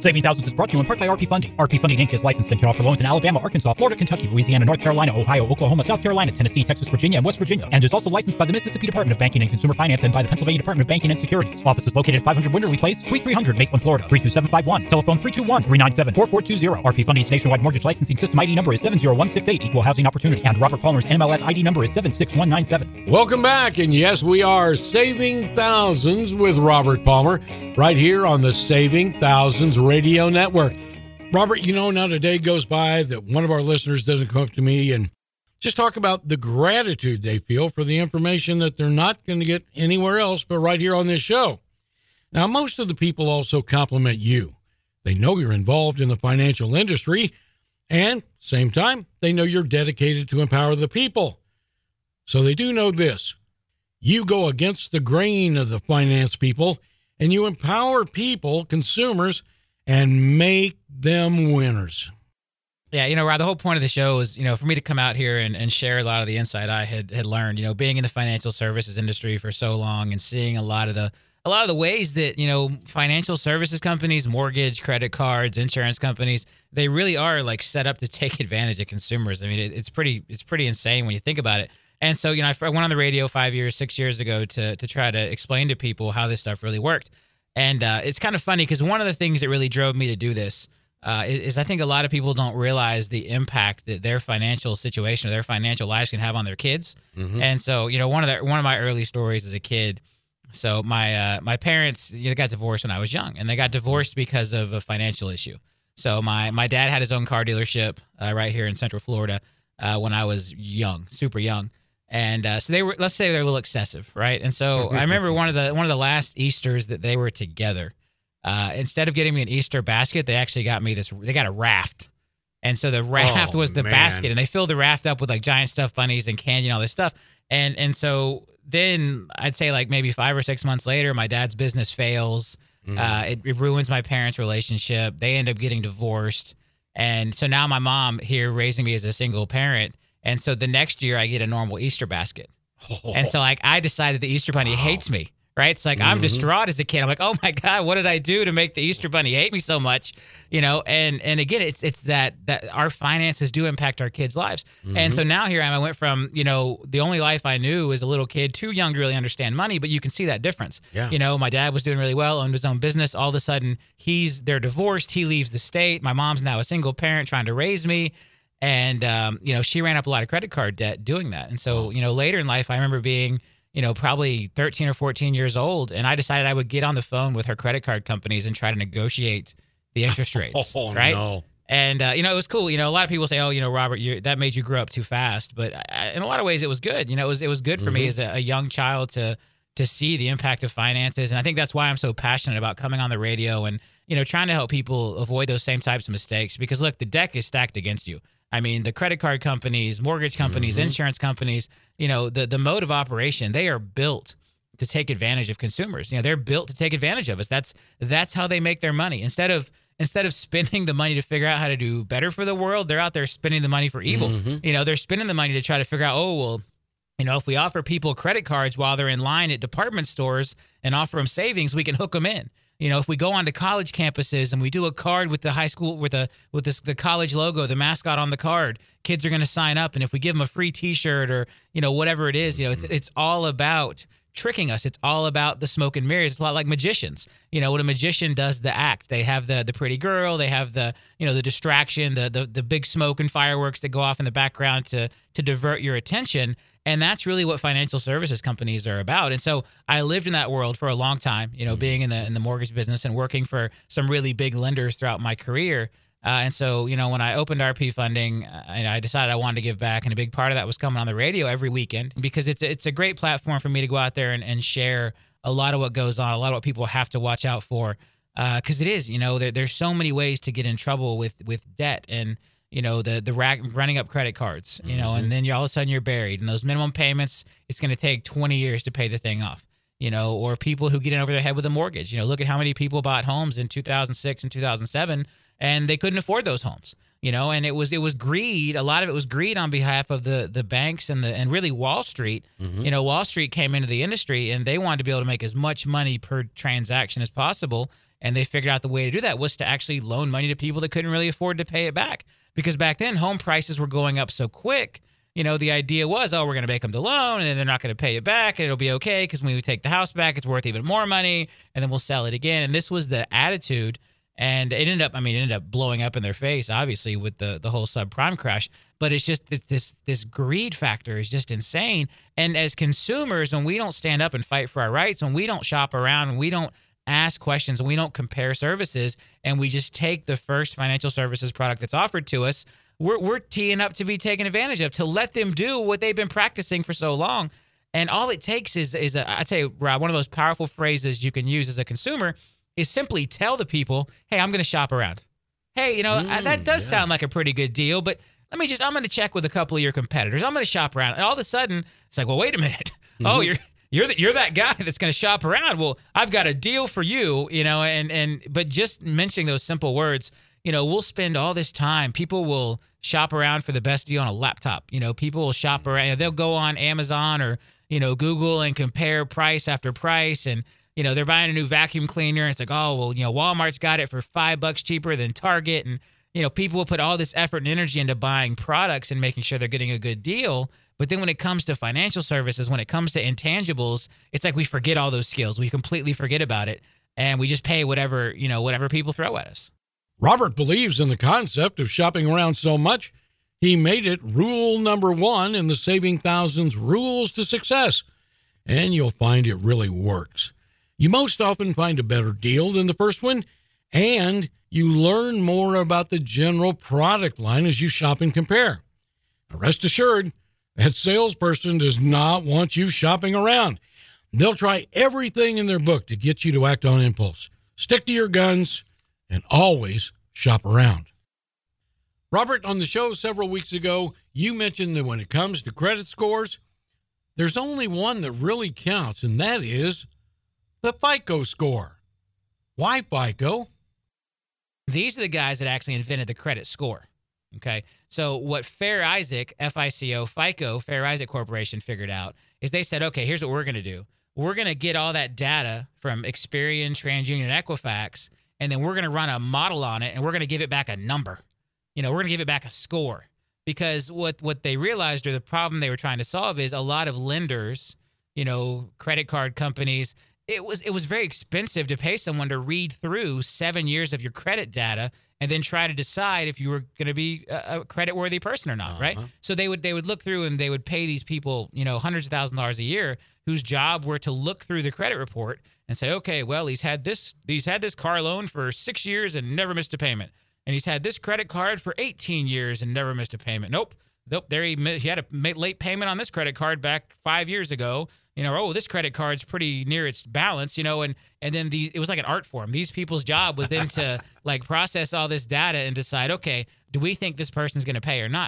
Saving Thousands is brought to you in part by RP Funding. RP Funding Inc. is licensed and can offer loans in Alabama, Arkansas, Florida, Kentucky, Louisiana, North Carolina, Ohio, Oklahoma, South Carolina, Tennessee, Texas, Virginia, and West Virginia, and is also licensed by the Mississippi Department of Banking and Consumer Finance and by the Pennsylvania Department of Banking and Securities. Office is located at 500 Winterly Place, Suite 300, Maitland, Florida, 32751. Telephone 321-397-4420. RP Funding's nationwide mortgage licensing system ID number is 70168, Equal Housing Opportunity, and Robert Palmer's NMLS ID number is 76197. Welcome back, and yes, we are Saving Thousands with Robert Palmer right here on the Saving Thousands Radio Network. Robert, not a day goes by that one of our listeners doesn't come up to me and just talk about the gratitude they feel for the information that they're not going to get anywhere else but right here on this show. Now, most of the people also compliment you. They know you're involved in the financial industry, and same time, they know you're dedicated to empower the people. So they do know this. You go against the grain of the finance people, and you empower people, consumers, and make them winners. Yeah, Rob, the whole point of the show is, for me to come out here and share a lot of the insight I had learned, being in the financial services industry for so long and seeing a lot of the ways that, financial services companies, mortgage, credit cards, insurance companies, they really are like set up to take advantage of consumers. I mean, it's pretty insane when you think about it. And so, I went on the radio 6 years ago to try to explain to people how this stuff really worked. And it's kind of funny because one of the things that really drove me to do this is I think a lot of people don't realize the impact that their financial situation or their financial lives can have on their kids. Mm-hmm. And so, one of my early stories as a kid. So my parents got divorced when I was young, and they got divorced because of a financial issue. So my dad had his own car dealership right here in Central Florida when I was young, super young. And so they were, let's say they're a little excessive, right? And so I remember one of the last Easters that they were together. Instead of getting me an Easter basket, they actually got me they got a raft. And so the raft was the basket, and they filled the raft up with like giant stuffed bunnies and candy and all this stuff. And so then I'd say like maybe 5 or 6 months later, my dad's business fails. It ruins my parents' relationship. They end up getting divorced. And so now my mom here raising me as a single parent. And so the next year I get a normal Easter basket. And so like I decided the Easter bunny hates me, right? It's like I'm distraught as a kid. I'm like, oh my God, what did I do to make the Easter bunny hate me so much? And again, it's that our finances do impact our kids' lives. Mm-hmm. And so now here I went from, the only life I knew as a little kid, too young to really understand money, but you can see that difference. Yeah. My dad was doing really well, owned his own business. All of a sudden they're divorced. He leaves the state. My mom's now a single parent trying to raise me. And, she ran up a lot of credit card debt doing that. And so, later in life, I remember being, probably 13 or 14 years old. And I decided I would get on the phone with her credit card companies and try to negotiate the interest rates. Right. No. And, it was cool. A lot of people say, oh, Robert, that made you grow up too fast. But in a lot of ways, it was good. It was good for me as a young child to see the impact of finances. And I think that's why I'm so passionate about coming on the radio and, trying to help people avoid those same types of mistakes. Because, look, the deck is stacked against you. I mean, the credit card companies, mortgage companies, insurance companies, the mode of operation, they are built to take advantage of consumers. They're built to take advantage of us. That's how they make their money. Instead of spending the money to figure out how to do better for the world, they're out there spending the money for evil. Mm-hmm. They're spending the money to try to figure out, if we offer people credit cards while they're in line at department stores and offer them savings, we can hook them in. If we go onto college campuses and we do a card with the high school with the college logo, the mascot on the card, kids are going to sign up. And if we give them a free T-shirt or whatever it is, it's all about tricking us. It's all about the smoke and mirrors. It's a lot like magicians. When a magician does the act, they have the pretty girl, they have the distraction, the big smoke and fireworks that go off in the background to divert your attention. And that's really what financial services companies are about. And so I lived in that world for a long time, being in the mortgage business and working for some really big lenders throughout my career. And so, when I opened RP Funding, I decided I wanted to give back. And a big part of that was coming on the radio every weekend because it's a great platform for me to go out there and share a lot of what goes on, a lot of what people have to watch out for. Because it is, there's so many ways to get in trouble with debt and, running up credit cards, and then all of a sudden you're buried. And those minimum payments, it's going to take 20 years to pay the thing off, or people who get in over their head with a mortgage. Look at how many people bought homes in 2006 and 2007, and they couldn't afford those homes, and it was greed. A lot of it was greed on behalf of the banks and really Wall Street. Mm-hmm. Wall Street came into the industry and they wanted to be able to make as much money per transaction as possible. And they figured out the way to do that was to actually loan money to people that couldn't really afford to pay it back. Because back then, home prices were going up so quick. The idea was, we're going to make them the loan, and they're not going to pay it back, and it'll be okay because when we take the house back, it's worth even more money, and then we'll sell it again. And this was the attitude, and it ended up blowing up in their face, obviously, with the whole subprime crash. But it's just this greed factor is just insane. And as consumers, when we don't stand up and fight for our rights, when we don't shop around, when we don't ask questions, when we don't compare services, and we just take the first financial services product that's offered to us, we're teeing up to be taken advantage of, to let them do what they've been practicing for so long. And all it takes is I tell you, Rob, one of the most powerful phrases you can use as a consumer is simply tell the people, hey, I'm going to shop around. Hey, that does sound like a pretty good deal, but I'm going to check with a couple of your competitors. I'm going to shop around. And all of a sudden, it's like, well, wait a minute. Mm-hmm. Oh, you're that guy that's going to shop around. Well, I've got a deal for you, but just mentioning those simple words, we'll spend all this time. People will shop around for the best deal on a laptop. People will shop around. They'll go on Amazon or, Google and compare price after price. And, they're buying a new vacuum cleaner. And it's like, Walmart's got it for $5 cheaper than Target. And, people will put all this effort and energy into buying products and making sure they're getting a good deal. But then when it comes to financial services, when it comes to intangibles, it's like we forget all those skills. We completely forget about it. And we just pay whatever people throw at us. Robert believes in the concept of shopping around so much, he made it rule number 1 in the Saving Thousands Rules to Success. And you'll find it really works. You most often find a better deal than the first one, and you learn more about the general product line as you shop and compare. Now, rest assured, that salesperson does not want you shopping around. They'll try everything in their book to get you to act on impulse. Stick to your guns and always shop around. Robert, on the show several weeks ago, you mentioned that when it comes to credit scores, there's only one that really counts, and that is the FICO score. Why FICO? These are the guys that actually invented the credit score. Okay, so what Fair Isaac, FICO, Fair Isaac Corporation figured out is they said, okay, here's what we're going to do. We're going to get all that data from Experian, TransUnion, Equifax, and then we're going to run a model on it, and we're going to give it back a number. We're going to give it back a score. Because what they realized, or the problem they were trying to solve, is a lot of lenders, credit card companies, it was very expensive to pay someone to read through 7 years of your credit data and then try to decide if you were going to be a credit-worthy person or not, right? So they would look through and they would pay these people, hundreds of thousands of dollars a year, whose job were to look through the credit report and say, okay, well, he's had this car loan for 6 years and never missed a payment, and he's had this credit card for 18 years and never missed a payment. Nope. There he had a late payment on this credit card back 5 years ago. This credit card's pretty near its balance, and then it was like an art form. These people's job was then to process all this data and decide, okay, do we think this person's going to pay or not?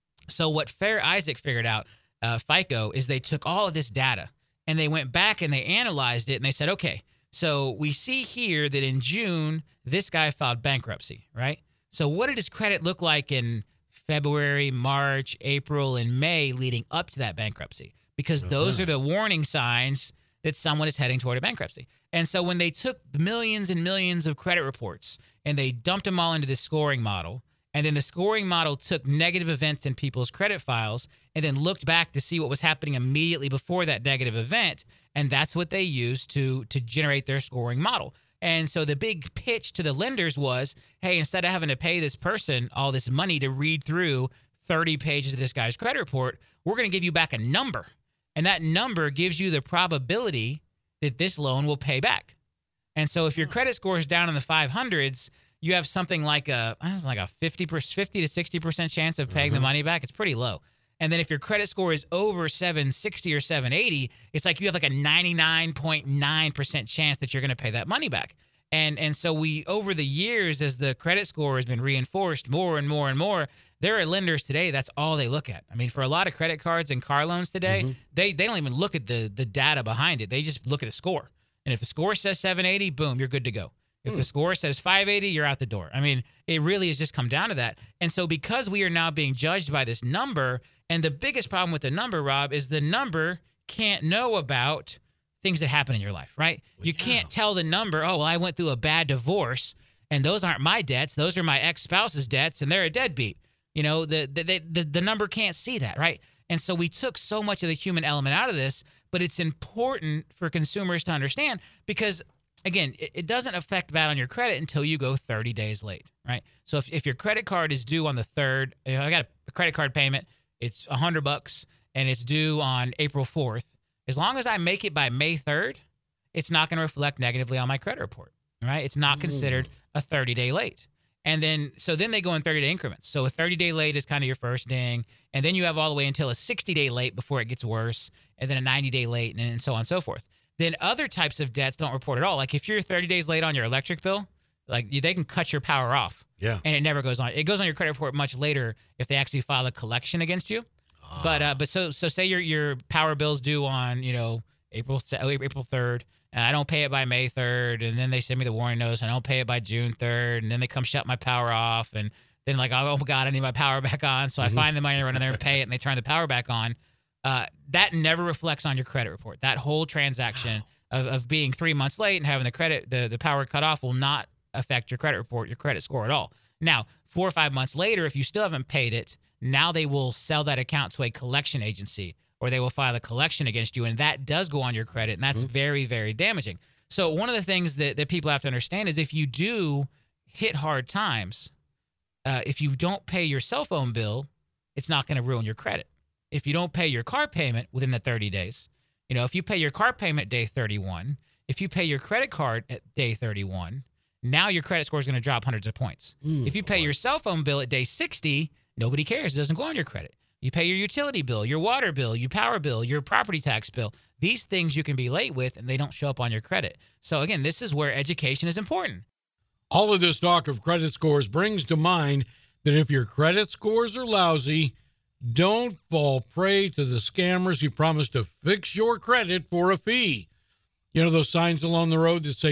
So what Fair Isaac figured out, FICO, is they took all of this data and they went back and they analyzed it and they said, okay, so we see here that in June, this guy filed bankruptcy, right? So what did his credit look like in February, March, April, and May leading up to that bankruptcy? Because those are the warning signs that someone is heading toward a bankruptcy. And so when they took millions and millions of credit reports and they dumped them all into this scoring model, and then the scoring model took negative events in people's credit files and then looked back to see what was happening immediately before that negative event, and that's what they used to generate their scoring model. And so the big pitch to the lenders was, hey, instead of having to pay this person all this money to read through 30 pages of this guy's credit report, we're going to give you back a number. And that number gives you the probability that this loan will pay back. And so if your credit score is down in the 500s, you have something like a 50 to 60% chance of paying the money back. It's pretty low. And then if your credit score is over 760 or 780, it's like you have like a 99.9% chance that you're going to pay that money back. And so we, over the years, as the credit score has been reinforced more and more and more, there are lenders today, that's all they look at. I mean, for a lot of credit cards and car loans today, they don't even look at the data behind it. They just look at the score. And if the score says 780, boom, you're good to go. If the score says 580, you're out the door. I mean, it really has just come down to that. And so because we are now being judged by this number, and the biggest problem with the number, Rob, is the number can't know about things that happen in your life, right? Well, you can't tell the number, oh, well, I went through a bad divorce, and those aren't my debts. Those are my ex-spouse's debts, and they're a deadbeat. You know, the number can't see that, right? And so we took so much of the human element out of this, but it's important for consumers to understand because, again, it doesn't affect bad on your credit until you go 30 days late, right? So if your credit card is due on the 3rd, I got a credit card payment, it's $100, and it's due on April 4th. As long as I make it by May 3rd, it's not going to reflect negatively on my credit report, right? It's not considered a 30-day late. And then they go in 30-day increments. So a 30-day late is kind of your first ding. And then you have all the way until a 60-day late before it gets worse. And then a 90-day late and so on and so forth. Then other types of debts don't report at all. Like if you're 30 days late on your electric bill, like they can cut your power off. Yeah. And it never goes on. It goes on your credit report much later if they actually file a collection against you. But so say your power bill's due on, April 3rd. And I don't pay it by May 3rd, and then they send me the warning notice, and I don't pay it by June 3rd, and then they come shut my power off, and then like, oh, God, I need my power back on, so I find the money, I run in there and pay it, and they turn the power back on. That never reflects on your credit report. That whole transaction of being 3 months late and having the power cut off will not affect your credit report, your credit score at all. Now, 4 or 5 months later, if you still haven't paid it, now they will sell that account to a collection agency, or they will file a collection against you, and that does go on your credit, and that's very, very damaging. So one of the things that people have to understand is if you do hit hard times, if you don't pay your cell phone bill, it's not going to ruin your credit. If you don't pay your car payment within the 30 days, if you pay your car payment day 31, if you pay your credit card at day 31, now your credit score is going to drop hundreds of points. If you pay your cell phone bill at day 60, nobody cares. It doesn't go on your credit. You pay your utility bill, your water bill, your power bill, your property tax bill. These things you can be late with, and they don't show up on your credit. So, again, this is where education is important. All of this talk of credit scores brings to mind that if your credit scores are lousy, don't fall prey to the scammers who promise to fix your credit for a fee. You know those signs along the road that say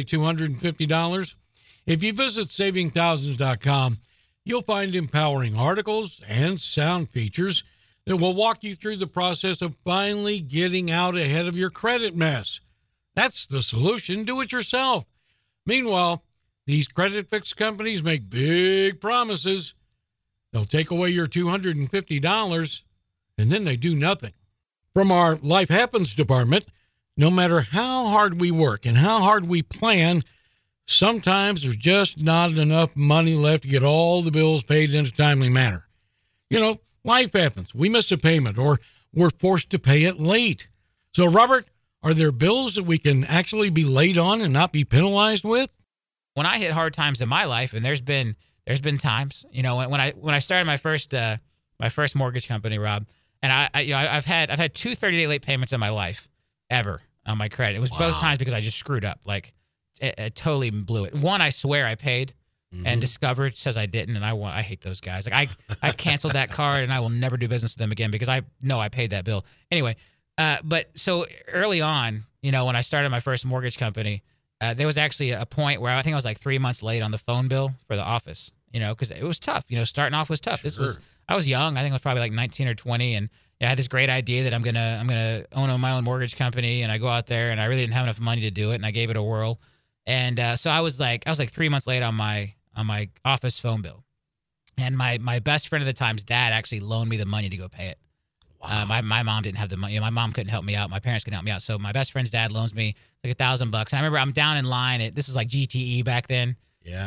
$250? If you visit savingthousands.com, you'll find empowering articles and sound features that will walk you through the process of finally getting out ahead of your credit mess. That's the solution. Do it yourself. Meanwhile, these credit fix companies make big promises. They'll take away your $250, and then they do nothing. From our Life Happens department, no matter how hard we work and how hard we plan, sometimes there's just not enough money left to get all the bills paid in a timely manner. Life happens. We miss a payment or we're forced to pay it late. So, Robert, are there bills that we can actually be late on and not be penalized with? When I hit hard times in my life, and there's been times, when I started my first mortgage company, Rob, and I've had 2 30-day late payments in my life ever on my credit. It was both times because I just screwed up. Like, it totally blew it. One, I swear I paid, and Discover says I didn't, and I hate those guys. Like I canceled that card, and I will never do business with them again because I know I paid that bill. Anyway, but so early on, when I started my first mortgage company, there was actually a point where I think I was like 3 months late on the phone bill for the office, because it was tough. Starting off was tough. Sure. I was young. I think I was probably like 19 or 20, and I had this great idea that I'm gonna own my own mortgage company, and I go out there, and I really didn't have enough money to do it, and I gave it a whirl. And so I was like 3 months late on my office phone bill, and my best friend at the time's dad actually loaned me the money to go pay it. Wow. My mom didn't have the money. My mom couldn't help me out. My parents couldn't help me out. So my best friend's dad loans me like $1,000. And I remember I'm down in line. This was like GTE back then. Yeah.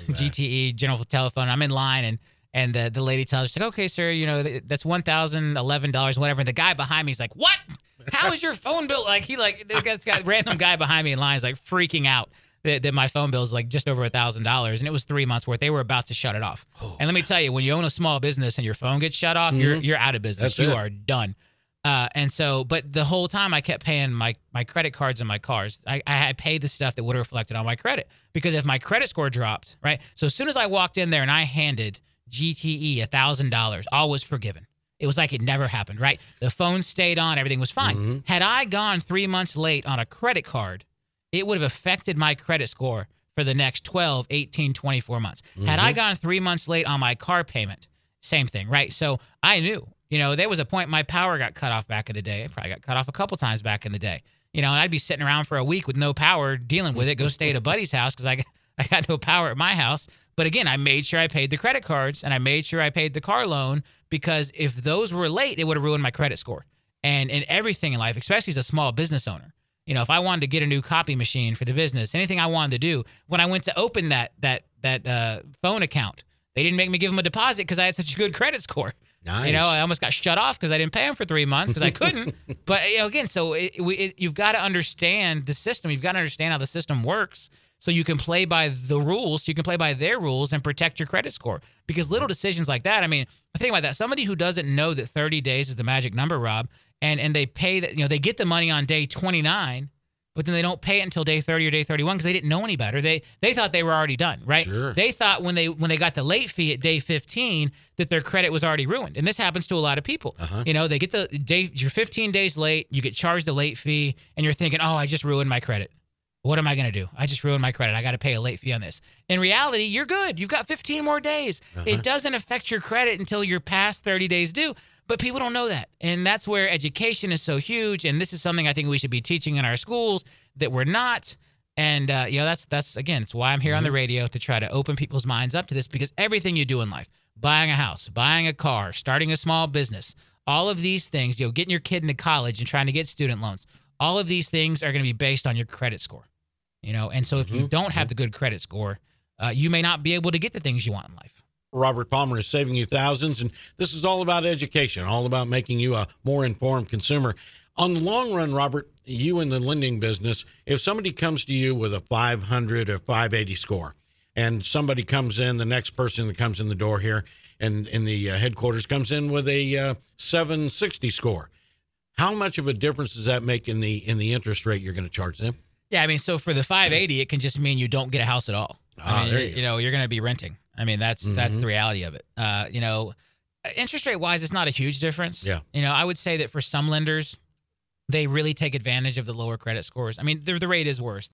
GTE, General Telephone. I'm in line, and the lady tells me, she's like, okay, sir, that's $1,011, whatever. And the guy behind me is like, what? How is your phone bill? Like, this random guy behind me in line is like freaking out that my phone bill is like just over $1,000, and it was 3 months worth. They were about to shut it off. Oh, and let me tell you, when you own a small business and your phone gets shut off, you're out of business. You are done. And so, but the whole time I kept paying my credit cards and my cars. I paid the stuff that would have reflected on my credit, because if my credit score dropped, right? So as soon as I walked in there and I handed GTE $1,000, all was forgiven. It was like it never happened, right? The phone stayed on. Everything was fine. Had I gone 3 months late on a credit card, it would have affected my credit score for the next 12, 18, 24 months. Had I gone 3 months late on my car payment, same thing, right? So I knew, there was a point my power got cut off back in the day. It probably got cut off a couple times back in the day. and I'd be sitting around for a week with no power dealing with it, go stay at a buddy's house because I got no power at my house. But again, I made sure I paid the credit cards and I made sure I paid the car loan, because if those were late, it would have ruined my credit score. And in everything in life, especially as a small business owner, if I wanted to get a new copy machine for the business, anything I wanted to do, when I went to open that phone account, they didn't make me give them a deposit because I had such a good credit score. Nice. I almost got shut off because I didn't pay them for 3 months because I couldn't. But again, so you've got to understand the system. You've got to understand how the system works, so you can play by the rules. So you can play by their rules and protect your credit score. Because little decisions like that. I mean, think about that. Somebody who doesn't know that 30 days is the magic number, Rob, and they pay that. They get the money on day 29. But then they don't pay it until day 30 or day 31 because they didn't know any better. They thought they were already done, right? Sure. They thought when they got the late fee at day 15 that their credit was already ruined. And this happens to a lot of people. They get the day, you're 15 days late, you get charged a late fee, and you're thinking, oh, I just ruined my credit. What am I going to do? I just ruined my credit. I got to pay a late fee on this. In reality, you're good. You've got 15 more days. It doesn't affect your credit until you're past 30 days due. But people don't know that. And that's where education is so huge. And this is something I think we should be teaching in our schools that we're not. And, that's again, it's why I'm here on the radio, to try to open people's minds up to this, because everything you do in life, buying a house, buying a car, starting a small business, all of these things, getting your kid into college and trying to get student loans, all of these things are going to be based on your credit score. And so if you don't have the good credit score, you may not be able to get the things you want in life. Robert Palmer is saving you thousands, and this is all about education, all about making you a more informed consumer. On the long run, Robert, you in the lending business, if somebody comes to you with a 500 or 580 score, and somebody comes in, the next person that comes in the door here and in the headquarters comes in with a 760 score, how much of a difference does that make in the interest rate you're going to charge them? Yeah, I mean, so for the 580, it can just mean you don't get a house at all. You're going to be renting. I mean, that's the reality of it. Interest rate wise, it's not a huge difference. Yeah. I would say that for some lenders, they really take advantage of the lower credit scores. I mean, the rate is worse.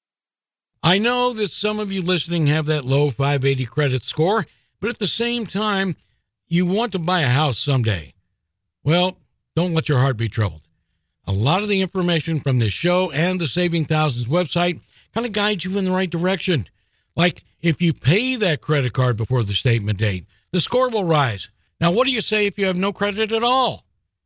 I know that some of you listening have that low 580 credit score, but at the same time, you want to buy a house someday. Well, don't let your heart be troubled. A lot of the information from this show and the Saving Thousands website kind of guides you in the right direction. Like, if you pay that credit card before the statement date, the score will rise. Now, what do you say if you have no credit at all?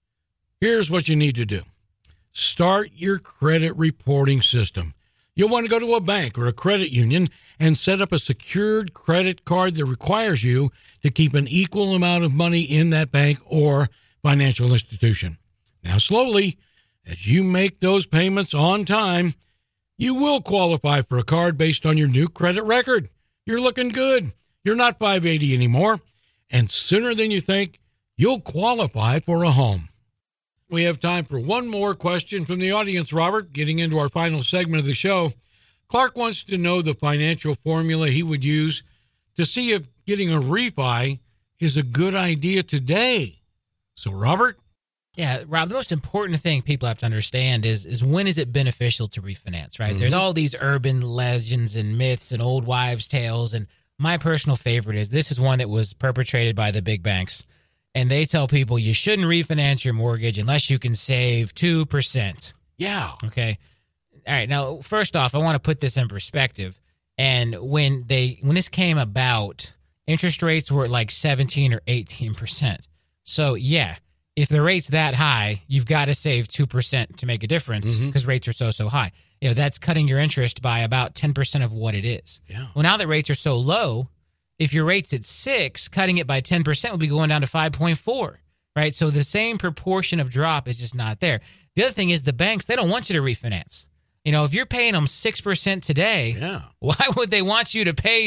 Here's what you need to do. Start your credit reporting system. You'll want to go to a bank or a credit union and set up a secured credit card that requires you to keep an equal amount of money in that bank or financial institution. Now, slowly, as you make those payments on time, you will qualify for a card based on your new credit record. You're looking good. You're not 580 anymore. And sooner than you think, you'll qualify for a home. We have time for one more question from the audience, Robert, getting into our final segment of the show. Clark wants to know the financial formula he would use to see if getting a refi is a good idea today. So, Robert? Yeah, Rob, the most important thing people have to understand is when is it beneficial to refinance, right? There's all these urban legends and myths and old wives' tales, and my personal favorite is this is one that was perpetrated by the big banks, and they tell people you shouldn't refinance your mortgage unless you can save 2%. Yeah. Okay. All right. Now, first off, I want to put this in perspective. And when this came about, interest rates were like 17 or 18%. So, yeah. If the rate's that high, you've got to save 2% to make a difference because rates are so high. That's cutting your interest by about 10% of what it is. Yeah. Well, now that rates are so low, if your rate's at 6, cutting it by 10% will be going down to 5.4, right? So the same proportion of drop is just not there. The other thing is the banks, they don't want you to refinance. If you're paying them 6% today, why would they want you to pay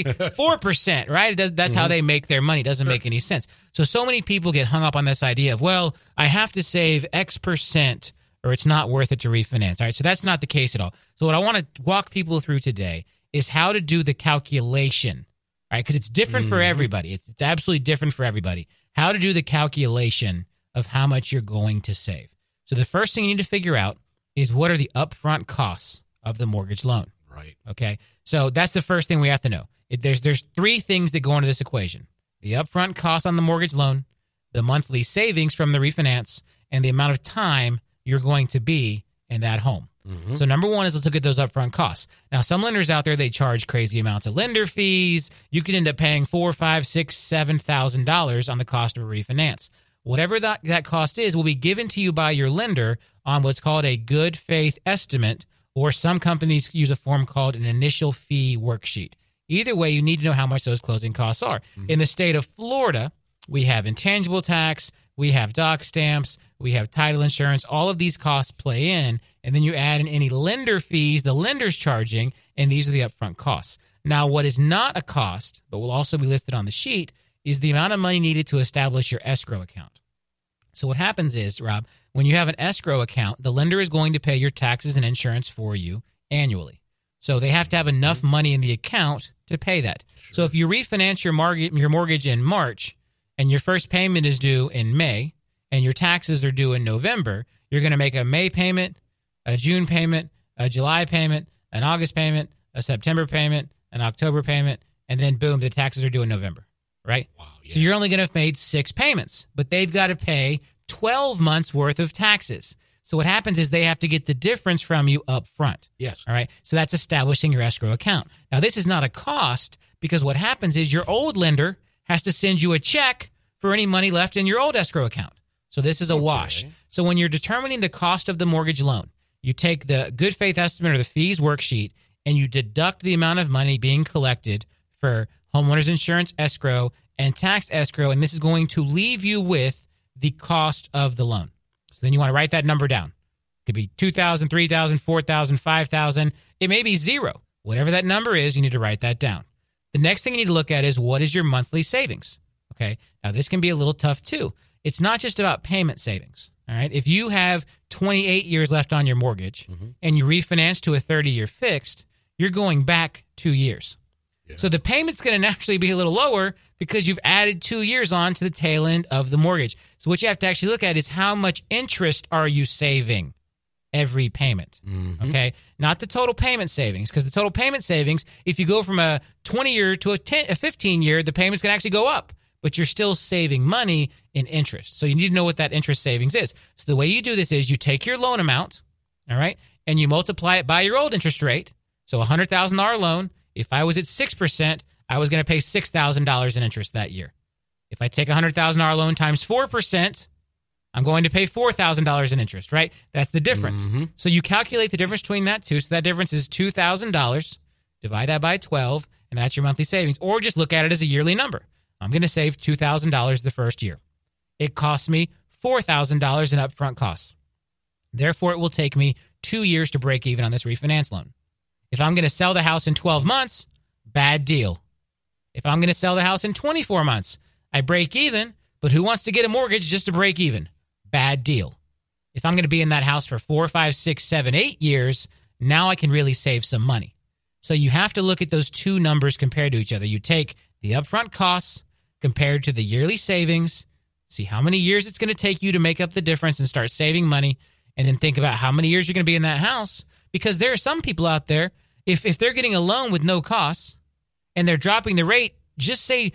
4%, right? That's how they make their money. It doesn't make any sense. So many people get hung up on this idea of, well, I have to save X percent or it's not worth it to refinance. All right, so that's not the case at all. So what I want to walk people through today is how to do the calculation, right? Because it's different for everybody. It's absolutely different for everybody. How to do the calculation of how much you're going to save. So the first thing you need to figure out is what are the upfront costs of the mortgage loan. Right. Okay. So that's the first thing we have to know. There's 3 things that go into this equation: the upfront cost on the mortgage loan, the monthly savings from the refinance, and the amount of time you're going to be in that home. So number one is let's look at those upfront costs. Now, some lenders out there, they charge crazy amounts of lender fees. You could end up paying $4,000, $5,000, $6,000, $7,000 on the cost of a refinance. Whatever that cost is will be given to you by your lender on what's called a good faith estimate, or some companies use a form called an initial fee worksheet. Either way, you need to know how much those closing costs are. In the state of Florida, we have intangible tax, we have doc stamps, we have title insurance. All of these costs play in, and then you add in any lender fees the lender's charging, and these are the upfront costs. Now, what is not a cost, but will also be listed on the sheet, is the amount of money needed to establish your escrow account. So what happens is, Rob, when you have an escrow account, the lender is going to pay your taxes and insurance for you annually. So they have to have enough money in the account to pay that. Sure. So if you refinance your mortgage in March and your first payment is due in May and your taxes are due in November, you're going to make a May payment, a June payment, a July payment, an August payment, a September payment, an October payment, and then boom, the taxes are due in November, right? Wow, yeah. So you're only going to have made 6 payments, but they've got to pay 12 months worth of taxes. So what happens is they have to get the difference from you up front. Yes. All right. So that's establishing your escrow account. Now, this is not a cost because what happens is your old lender has to send you a check for any money left in your old escrow account. So this is a wash. So when you're determining the cost of the mortgage loan, you take the good faith estimate or the fees worksheet and you deduct the amount of money being collected for homeowners insurance escrow and tax escrow, and this is going to leave you with the cost of the loan. So then you want to write that number down. It could be $2,000, $3,000, $4,000, $5,000. It may be zero. Whatever that number is, you need to write that down. The next thing you need to look at is what is your monthly savings? Okay. Now, this can be a little tough too. It's not just about payment savings. All right. If you have 28 years left on your mortgage and you refinance to a 30-year fixed, you're going back 2 years. Yeah. So the payment's going to naturally be a little lower because you've added 2 years on to the tail end of the mortgage. So what you have to actually look at is how much interest are you saving every payment, okay? Not the total payment savings, because the total payment savings, if you go from a 20-year to a 15-year, the payment's going to actually go up, but you're still saving money in interest. So you need to know what that interest savings is. So the way you do this is you take your loan amount, all right, and you multiply it by your old interest rate. So a $100,000 loan, if I was at 6%, I was going to pay $6,000 in interest that year. If I take a $100,000 loan times 4%, I'm going to pay $4,000 in interest, right? That's the difference. So you calculate the difference between that two. So that difference is $2,000. Divide that by 12, and that's your monthly savings. Or just look at it as a yearly number. I'm going to save $2,000 the first year. It costs me $4,000 in upfront costs. Therefore, it will take me 2 years to break even on this refinance loan. If I'm going to sell the house in 12 months, bad deal. If I'm going to sell the house in 24 months, I break even, but who wants to get a mortgage just to break even? Bad deal. If I'm going to be in that house for 4, 5, 6, 7, 8 years, now I can really save some money. So you have to look at those two numbers compared to each other. You take the upfront costs compared to the yearly savings, see how many years it's going to take you to make up the difference and start saving money, and then think about how many years you're going to be in that house. Because there are some people out there, if they're getting a loan with no costs and they're dropping the rate, just say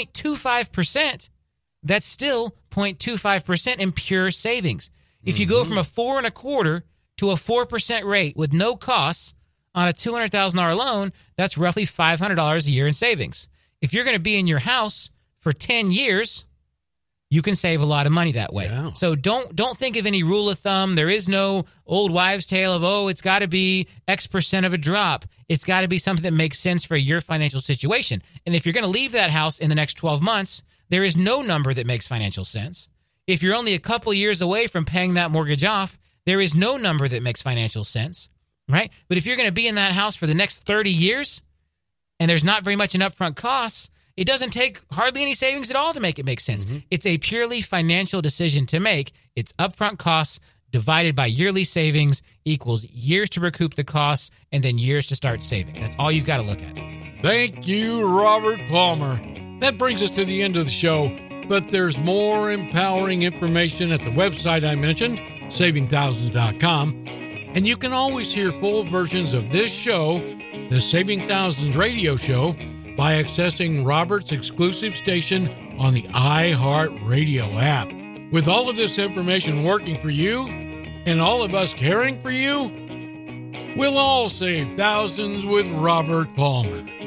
0.25%, that's still 0.25% in pure savings. If you go from a 4.25% to a 4% rate with no costs on a $200,000 loan, that's roughly $500 a year in savings. If you're going to be in your house for 10 years, you can save a lot of money that way. Yeah. So don't think of any rule of thumb. There is no old wives' tale of, it's got to be X percent of a drop. It's got to be something that makes sense for your financial situation. And if you're going to leave that house in the next 12 months, there is no number that makes financial sense. If you're only a couple years away from paying that mortgage off, there is no number that makes financial sense, right? But if you're going to be in that house for the next 30 years and there's not very much in upfront costs, it doesn't take hardly any savings at all to make it make sense. It's a purely financial decision to make. It's upfront costs divided by yearly savings equals years to recoup the costs and then years to start saving. That's all you've got to look at. Thank you, Robert Palmer. That brings us to the end of the show, but there's more empowering information at the website I mentioned, savingthousands.com, and you can always hear full versions of this show, the Saving Thousands radio show, by accessing Robert's exclusive station on the iHeartRadio app. With all of this information working for you and all of us caring for you, We'll all save thousands with Robert Palmer.